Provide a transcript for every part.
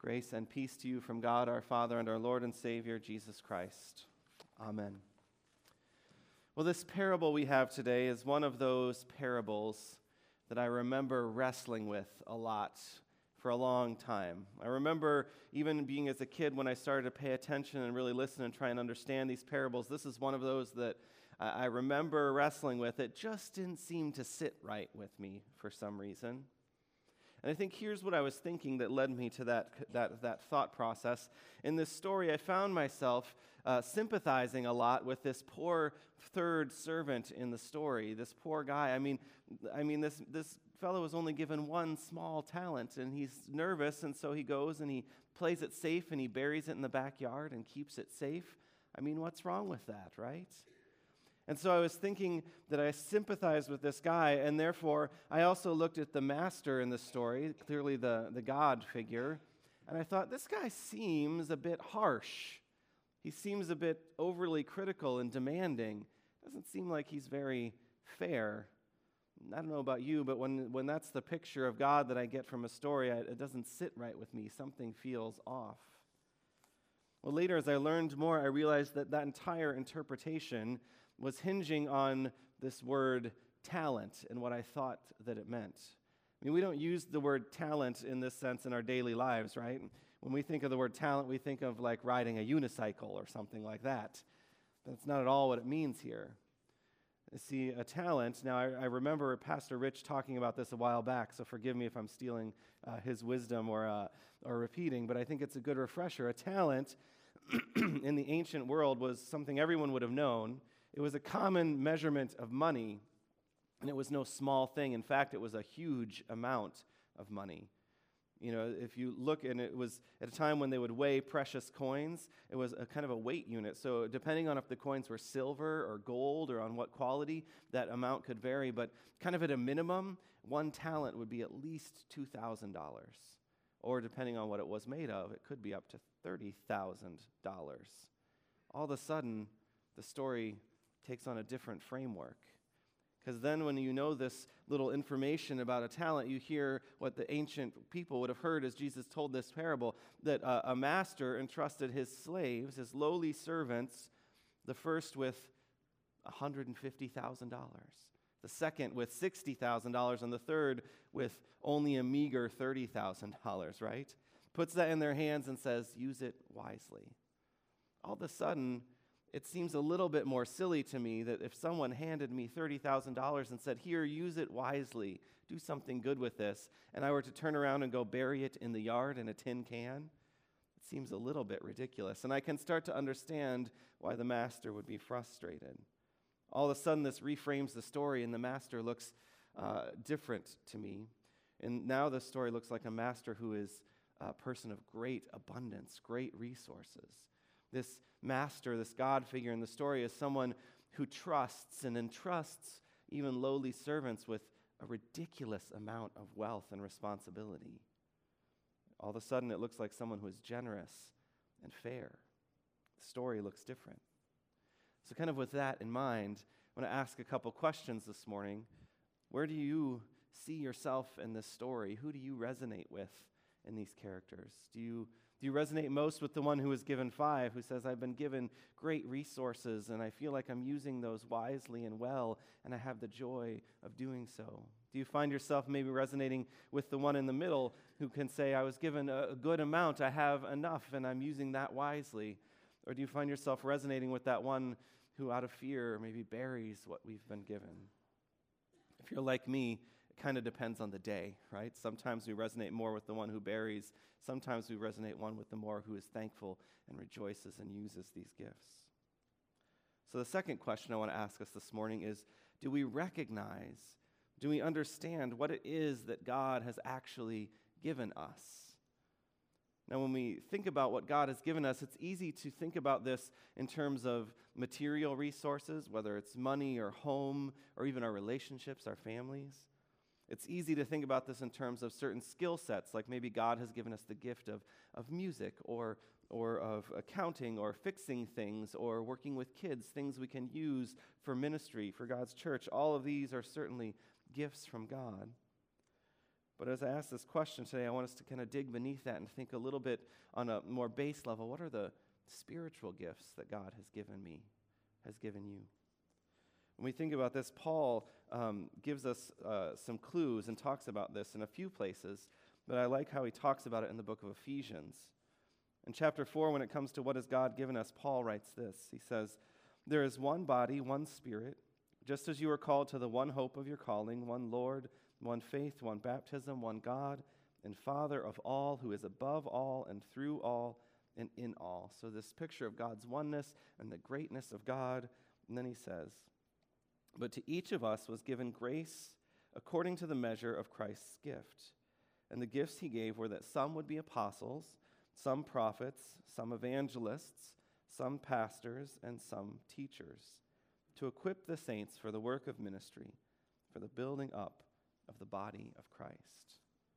Grace and peace to you from God our Father and our Lord and Savior, Jesus Christ. Amen. Well, this parable we have today is one of those parables that I remember wrestling with a lot for a long time. I remember even being as a kid when I started to pay attention and really listen and try and understand these parables. This is one of those that I remember wrestling with. It just didn't seem to sit right with me for some reason. And I think here's what I was thinking that led me to that thought process. In this story, I found myself sympathizing a lot with this poor third servant in the story, this poor guy. I mean, this fellow was only given one small talent, and he's nervous, and so he goes and he plays it safe, and he buries it in the backyard and keeps it safe. I mean, what's wrong with that, right? And so I was thinking that I sympathized with this guy, and therefore I also looked at the master in the story, clearly the God figure, and I thought, this guy seems a bit harsh. He seems a bit overly critical and demanding. Doesn't seem like he's very fair. I don't know about you, but when that's the picture of God that I get from a story, it doesn't sit right with me. Something feels off. Well, later as I learned more, I realized that entire interpretation was hinging on this word talent and what I thought that it meant. I mean, we don't use the word talent in this sense in our daily lives, right? When we think of the word talent, we think of like riding a unicycle or something like that. That's not at all what it means here. See, a talent, now I remember Pastor Rich talking about this a while back, so forgive me if I'm stealing his wisdom or repeating, but I think it's a good refresher. A talent in the ancient world was something everyone would have known. It was a common measurement of money, and it was no small thing. In fact, it was a huge amount of money. You know, if you look, and it was at a time when they would weigh precious coins, it was a kind of a weight unit. So depending on if the coins were silver or gold or on what quality, that amount could vary. But kind of at a minimum, one talent would be at least $2,000. Or depending on what it was made of, it could be up to $30,000. All of a sudden, the story takes on a different framework. Because then when you know this little information about a talent, you hear what the ancient people would have heard as Jesus told this parable, that a master entrusted his slaves, his lowly servants, the first with $150,000, the second with $60,000, and the third with only a meager $30,000, right? Puts that in their hands and says, use it wisely. All of a sudden, it seems a little bit more silly to me that if someone handed me $30,000 and said, here, use it wisely, do something good with this, and I were to turn around and go bury it in the yard in a tin can, it seems a little bit ridiculous. And I can start to understand why the master would be frustrated. All of a sudden, this reframes the story, and the master looks different to me. And now the story looks like a master who is a person of great abundance, great resources. This master, this God figure in the story is someone who trusts and entrusts even lowly servants with a ridiculous amount of wealth and responsibility. All of a sudden, it looks like someone who is generous and fair. The story looks different. So kind of with that in mind, I want to ask a couple questions this morning. Where do you see yourself in this story? Who do you resonate with in these characters? Do you resonate most with the one who was given 5, who says, I've been given great resources, and I feel like I'm using those wisely and well, and I have the joy of doing so? Do you find yourself maybe resonating with the one in the middle who can say, I was given a good amount, I have enough, and I'm using that wisely? Or do you find yourself resonating with that one who out of fear maybe buries what we've been given? If you're like me, it kind of depends on the day, right? Sometimes we resonate more with the one who buries. Sometimes we resonate with the more who is thankful and rejoices and uses these gifts. So the second question I want to ask us this morning is, do we recognize, do we understand what it is that God has actually given us? Now, when we think about what God has given us, it's easy to think about this in terms of material resources, whether it's money or home or even our relationships, our families. It's easy to think about this in terms of certain skill sets, like maybe God has given us the gift of music or of accounting or fixing things or working with kids, things we can use for ministry, for God's church. All of these are certainly gifts from God. But as I ask this question today, I want us to kind of dig beneath that and think a little bit on a more base level. What are the spiritual gifts that God has given me, has given you? When we think about this, Paul gives us some clues and talks about this in a few places, but I like how he talks about it in the book of Ephesians. In chapter 4, when it comes to what has God given us, Paul writes this. He says, "There is one body, one Spirit, just as you are called to the one hope of your calling, one Lord, one faith, one baptism, one God and Father of all, who is above all and through all and in all." So this picture of God's oneness and the greatness of God. And then he says, "But to each of us was given grace according to the measure of Christ's gift. And the gifts he gave were that some would be apostles, some prophets, some evangelists, some pastors, and some teachers, to equip the saints for the work of ministry, for the building up of the body of Christ."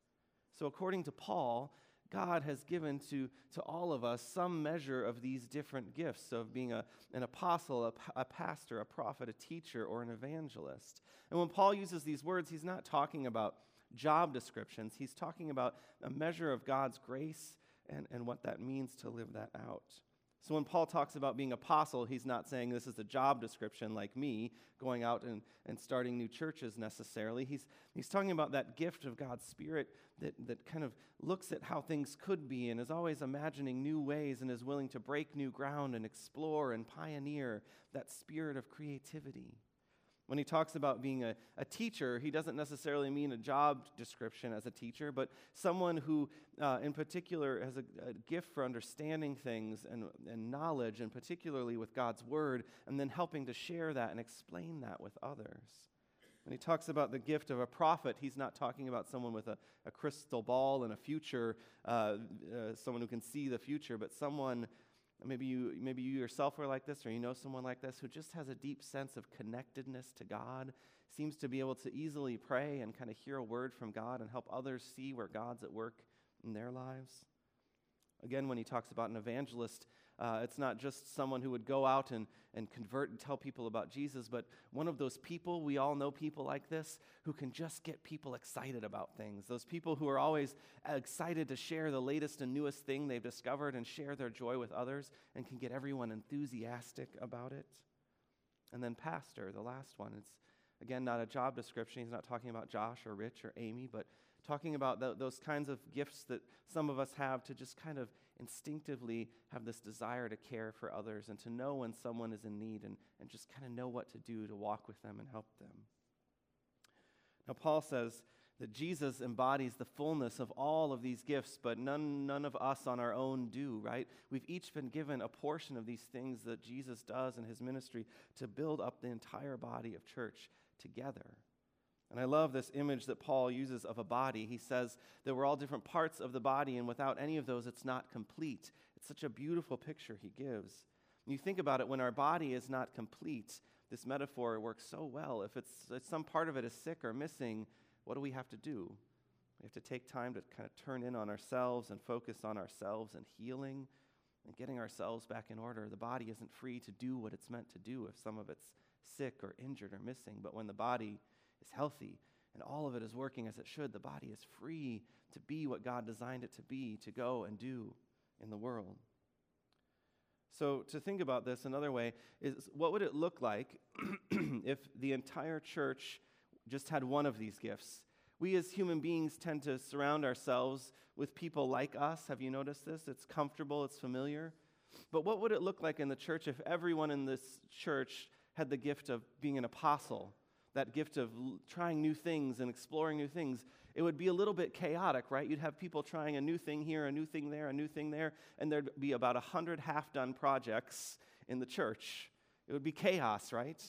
So according to Paul, God has given to all of us some measure of these different gifts of being an apostle, a pastor, a prophet, a teacher, or an evangelist. And when Paul uses these words, he's not talking about job descriptions. He's talking about a measure of God's grace and what that means to live that out. So when Paul talks about being apostle, he's not saying this is a job description like me, going out and starting new churches necessarily. He's talking about that gift of God's Spirit that kind of looks at how things could be and is always imagining new ways and is willing to break new ground and explore and pioneer, that spirit of creativity. When he talks about being a teacher, he doesn't necessarily mean a job description as a teacher, but someone who in particular has a gift for understanding things and knowledge, and particularly with God's word, and then helping to share that and explain that with others. When he talks about the gift of a prophet, he's not talking about someone with a crystal ball and a future, someone who can see the future, but someone. Maybe you yourself are like this, or you know someone like this who just has a deep sense of connectedness to God, seems to be able to easily pray and kind of hear a word from God and help others see where God's at work in their lives. Again, when he talks about an evangelist, it's not just someone who would go out and convert and tell people about Jesus, but one of those people, we all know people like this, who can just get people excited about things. Those people who are always excited to share the latest and newest thing they've discovered and share their joy with others and can get everyone enthusiastic about it. And then pastor, the last one. It's, again, not a job description. He's not talking about Josh or Rich or Amy, but talking about those kinds of gifts that some of us have to just kind of instinctively have this desire to care for others and to know when someone is in need and just kind of know what to do to walk with them and help them. Now, Paul says that Jesus embodies the fullness of all of these gifts, but none of us on our own do, right? We've each been given a portion of these things that Jesus does in his ministry to build up the entire body of church together. And I love this image that Paul uses of a body. He says that we're all different parts of the body, and without any of those, it's not complete. It's such a beautiful picture he gives. And you think about it, when our body is not complete, this metaphor works so well. If some part of it is sick or missing, what do we have to do? We have to take time to kind of turn in on ourselves and focus on ourselves and healing and getting ourselves back in order. The body isn't free to do what it's meant to do if some of it's sick or injured or missing. But when the body is healthy and all of it is working as it should, the body is free to be what God designed it to be, to go and do in the world. So to think about this another way is, what would it look like if the entire church just had one of these gifts? We as human beings tend to surround ourselves with people like us. Have you noticed this? It's comfortable, it's familiar. But what would it look like in the church if everyone in this church had the gift of being an apostle? That gift of trying new things and exploring new things? It would be a little bit chaotic, right? You'd have people trying a new thing here, a new thing there, a new thing there, and there'd be about 100 half-done projects in the church. It would be chaos, right?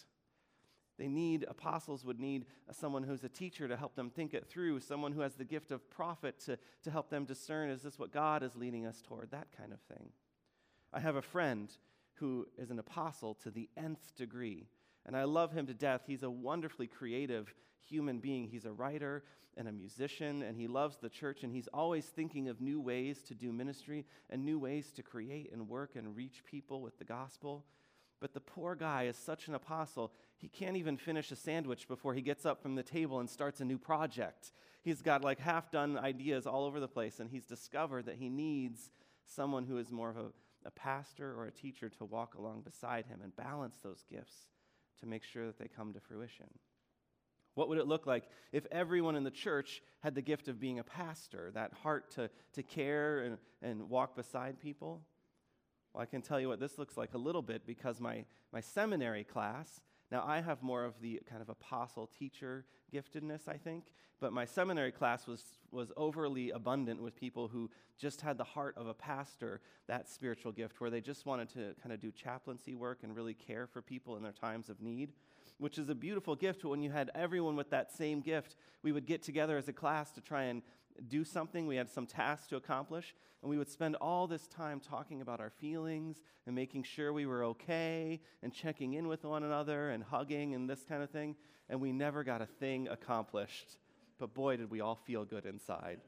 Apostles would need someone who's a teacher to help them think it through, someone who has the gift of prophet to help them discern, is this what God is leading us toward? That kind of thing. I have a friend who is an apostle to the nth degree. And I love him to death. He's a wonderfully creative human being. He's a writer and a musician, and he loves the church, and he's always thinking of new ways to do ministry and new ways to create and work and reach people with the gospel. But the poor guy is such an apostle, he can't even finish a sandwich before he gets up from the table and starts a new project. He's got like half-done ideas all over the place, and he's discovered that he needs someone who is more of a pastor or a teacher to walk along beside him and balance those gifts to make sure that they come to fruition. What would it look like if everyone in the church had the gift of being a pastor, that heart to care and walk beside people? Well, I can tell you what this looks like a little bit because my seminary class, now I have more of the kind of apostle teacher giftedness, I think, but my seminary class was overly abundant with people who just had the heart of a pastor, that spiritual gift, where they just wanted to kind of do chaplaincy work and really care for people in their times of need, which is a beautiful gift. But when you had everyone with that same gift, we would get together as a class to try and do something. We had some tasks to accomplish, and we would spend all this time talking about our feelings and making sure we were okay and checking in with one another and hugging and this kind of thing, and we never got a thing accomplished. But boy, did we all feel good inside.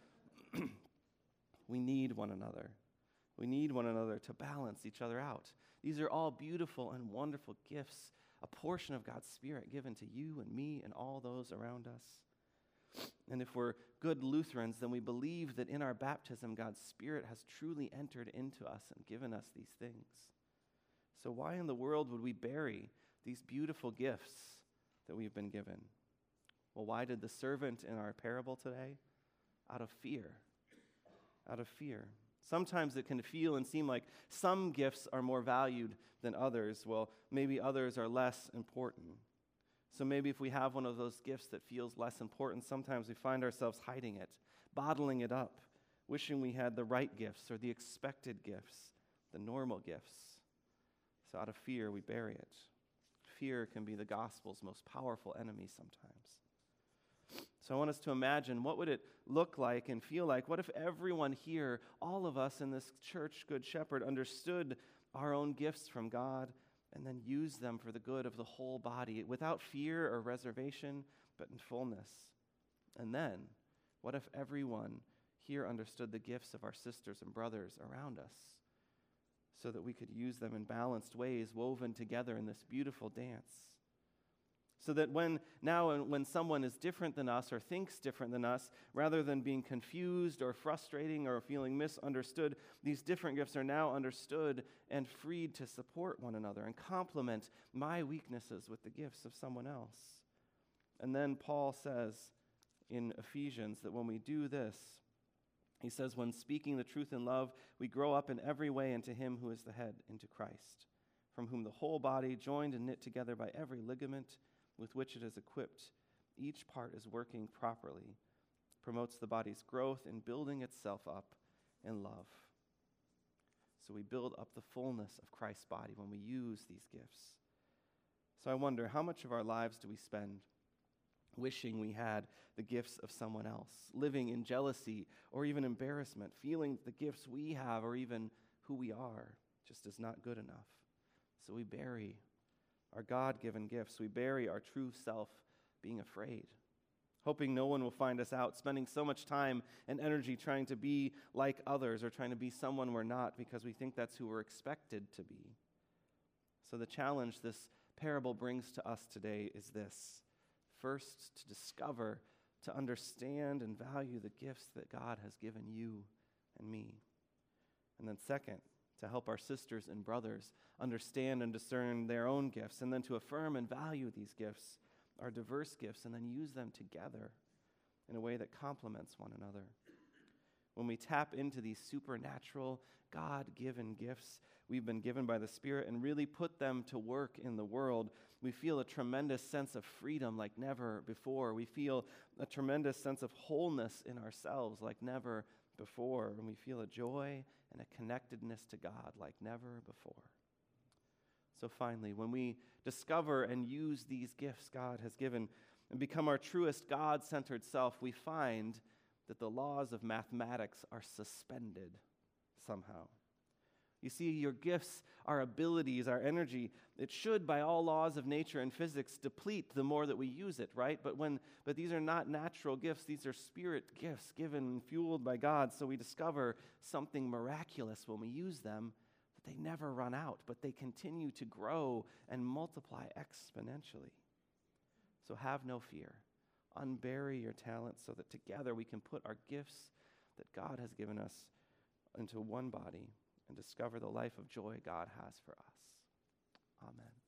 We need one another. We need one another to balance each other out. These are all beautiful and wonderful gifts, a portion of God's Spirit given to you and me and all those around us. And if we're good Lutherans, then we believe that in our baptism, God's Spirit has truly entered into us and given us these things. So why in the world would we bury these beautiful gifts that we've been given? Well, why did the servant in our parable today? Out of fear. Out of fear. Sometimes it can feel and seem like some gifts are more valued than others. Well, maybe others are less important. So maybe if we have one of those gifts that feels less important, sometimes we find ourselves hiding it, bottling it up, wishing we had the right gifts or the expected gifts, the normal gifts. So out of fear, we bury it. Fear can be the gospel's most powerful enemy sometimes. So I want us to imagine, what would it look like and feel like? What if everyone here, all of us in this church, Good Shepherd, understood our own gifts from God and then used them for the good of the whole body, without fear or reservation, but in fullness? And then, what if everyone here understood the gifts of our sisters and brothers around us so that we could use them in balanced ways, woven together in this beautiful dance? So that when someone is different than us or thinks different than us, rather than being confused or frustrating or feeling misunderstood, these different gifts are now understood and freed to support one another and complement my weaknesses with the gifts of someone else. And then Paul says in Ephesians that when we do this, he says, when speaking the truth in love, we grow up in every way into him who is the head, into Christ, from whom the whole body, joined and knit together by every ligament with which it is equipped, each part is working properly, promotes the body's growth in building itself up in love. So we build up the fullness of Christ's body when we use these gifts. So I wonder, how much of our lives do we spend wishing we had the gifts of someone else, living in jealousy or even embarrassment, feeling the gifts we have or even who we are just is not good enough? So we bury our God-given gifts. We bury our true self, being afraid, hoping no one will find us out, spending so much time and energy trying to be like others or trying to be someone we're not because we think that's who we're expected to be. So the challenge this parable brings to us today is this. First, to discover, to understand and value the gifts that God has given you and me. And then second, to help our sisters and brothers understand and discern their own gifts, and then to affirm and value these gifts, our diverse gifts, and then use them together in a way that complements one another. When we tap into these supernatural, God-given gifts we've been given by the Spirit and really put them to work in the world, we feel a tremendous sense of freedom like never before. We feel a tremendous sense of wholeness in ourselves like never before, and we feel a joy and a connectedness to God like never before. So finally, when we discover and use these gifts God has given and become our truest God-centered self, we find that the laws of mathematics are suspended somehow. You see, your gifts, our abilities, our energy, it should, by all laws of nature and physics, deplete the more that we use it, right? But these are not natural gifts. These are spirit gifts given and fueled by God. So we discover something miraculous when we use them, that they never run out, but they continue to grow and multiply exponentially. So have no fear. Unbury your talents so that together we can put our gifts that God has given us into one body and discover the life of joy God has for us. Amen.